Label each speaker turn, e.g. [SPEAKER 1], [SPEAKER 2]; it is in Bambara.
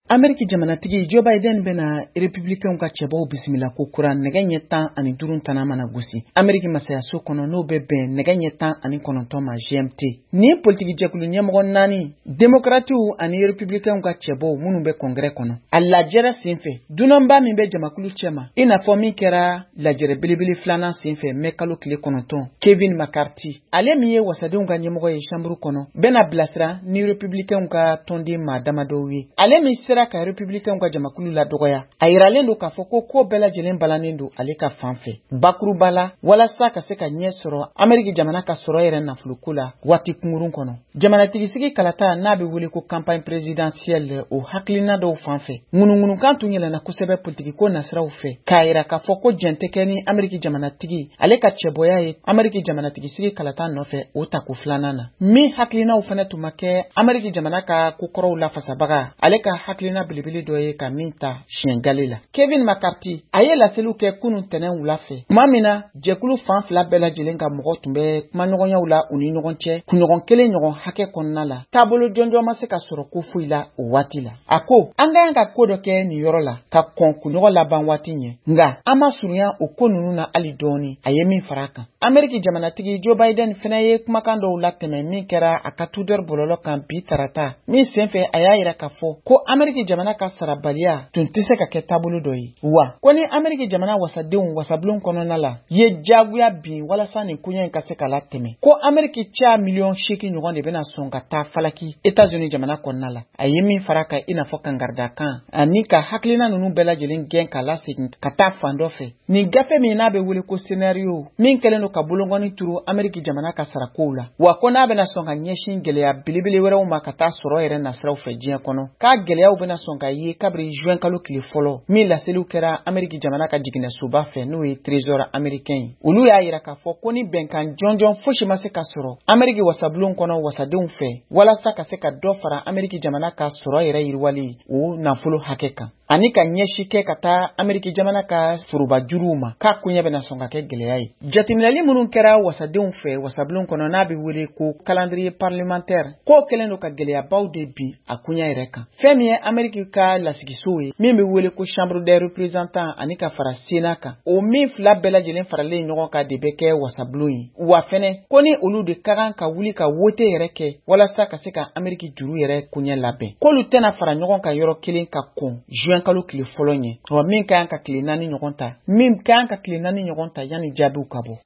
[SPEAKER 1] Ameriki jamanatigi Joe Biden bena Republican ka cɛbaw bisimila ko kura nɛgɛ ɲɛ 15 tana mana gosi. Ameriki masayaso kɔnɔ n'o bɛ bɛn nɛgɛ ɲɛ 19 ma GMT. Ni politiki jɛkulu ɲɛmɔgɔ 4 Democratiw ani Republican ka cɛbaw minnu bɛ Congrès kɔnɔ. A lajɛrɛ senfɛ dunanba min bɛ jamakulu cɛma i n'a fɔ min kɛra lajɛrɛ belebele filanan senfɛ mɛ kalo tile 9 Kevin McCarthy. Ale min ye wasadenw ka ɲɛmɔgɔ ye chambre kɔnɔ bɛna bilasira ni Republican ka tɔnden maa damadɔw ye. Ale min sera ka Republican ka jamakulu la dɔgɔya. A yiralen don k'a fɔ ko bɛɛ lajɛlen balannen don ale ka fanfɛ. Bakuruba la walasa ka se ka ɲɛ sɔrɔ Ameriki jamana ka sɔrɔ yɛrɛ nafoloko la waati kunkurun kɔnɔ. Jamanatigisigi kalata n'a bɛ wele ko campagne présidentielle o hakilina dɔw fanfɛ. Ŋunuŋunukan tun yɛlɛnna kosɛbɛ politikiko nasiraw fɛ. K'a yira k'a fɔ ko jɛn tɛ kɛ ni Ameriki jamanatigi ale ka cɛbɔya ye Ameriki jamanatigisigi kalata nɔfɛ o tako filanan na. Min hakilinaw fana tun ma kɛ Ameriki jamana ka kokɔrɔw lafasabaga ale ka hakilina belebele dɔ ye ka min ta siɲɛgale la. Kevin McCarthy a ye laseliw kɛ kunun tɛnɛn wula fɛ. Tuma min na jɛkulu fan fila bɛɛ lajɛlen ka mɔgɔ tun bɛ kumaɲɔgɔnyaw la u ni ɲɔgɔn cɛ kunɲɔgɔn kelen ɲɔgɔn hakɛ kɔnɔna la. Taabolo jɔnjɔn ma se ka sɔrɔ ko foyi la o waati la. A ko an ka ka ko dɔ kɛ nin yɔrɔ la ka kɔn kunɲɔgɔn laban waati ɲɛ. Nka an ma surunya o ko ninnu na hali dɔɔni. A ye min fara a kan. Ameriki jamanatigi Joe Biden fana ye kumakan dɔw latɛmɛ min kɛra a ka Twitter bɔlɔlɔ kan bi tarata. Min senfɛ a y'a yira k'a fɔ ko Ameriki jamana ka sarabaliya tun tɛ se ka kɛ taabolo dɔ ye. Wa ko ni Ameriki jamana wasadenw wasabulon kɔnɔna la ye jagoya bin walasa nin koɲɛ in ka se ka latɛmɛ. Ko Ameriki caya miliyɔn 8 ɲɔgɔn de bɛna sɔn ka taa falaki États-Unis jamana kɔnɔna la. A ye min fara kan i n'a fɔ kangarida kan ani ka hakilina ninnu bɛɛ lajɛlen gɛn ka lasegin ka taa fan dɔ fɛ. Nin gafe min n'a bɛ wele ko scénario min kɛlen don ka bolongɔni turu Ameriki jamana ka sarakow la. Wa ko n'a bɛna sɔn ka ɲɛsin gɛlɛya belebele wɛrɛw ma ka taa sɔrɔ yɛrɛ nasiraw fɛ diɲɛ kɔnɔ. K'a gɛlɛyaw bɛna sɔn ka ye kabiri juin kalo tile fɔlɔ min laseliw kɛra Ameriki jamana ka jiginɛsoba fɛ n'o ye trésor américain ye. Olu y'a yira k'a fɔ ko ni bɛnkan jɔnjɔn fosi ma se ka sɔrɔ Ameriki wasabulon kɔnɔ wasadenw fɛ walasa ka se ka dɔ fara Ameriki jamana ka sɔrɔ yɛrɛ yiriwali o nafolo hakɛ kan. Ani ka ɲɛsi kɛ ka taa Ameriki jamana ka foroba juruw ma k'a koɲɛ bɛna sɔn ka kɛ gɛlɛya ye. Jateminɛli minnu kɛra wasadenw fɛ wasabulon kɔnɔ n'a bɛ wele ko calendrier parlementaire k'o kɛlen don ka gɛlɛyabaw de bi a koɲɛ yɛrɛ kan. Fɛn min ye Ameriki ka lasigiso ye min bɛ wele ko chambre des représentants ani ka fara Sénat kan. O min fila bɛɛ lajɛlen faralen ɲɔgɔn kan de bɛ kɛ wasabulon ye. Wa fɛnɛ ko ni olu de ka kan ka wuli ka wote yɛrɛ kɛ walasa ka se ka Ameriki juru yɛrɛ koɲɛ labɛn. K'olu tɛna fara ɲɔgɔn kan yɔrɔ kelen ka kɔn juin kalo tile fɔlɔ ɲɛ. Wa min ka kan ka tile 4 ɲɔgɔn ta. Min ka kan ka tile 4 ɲɔgɔn ta yanni jaabiw ka bɔ.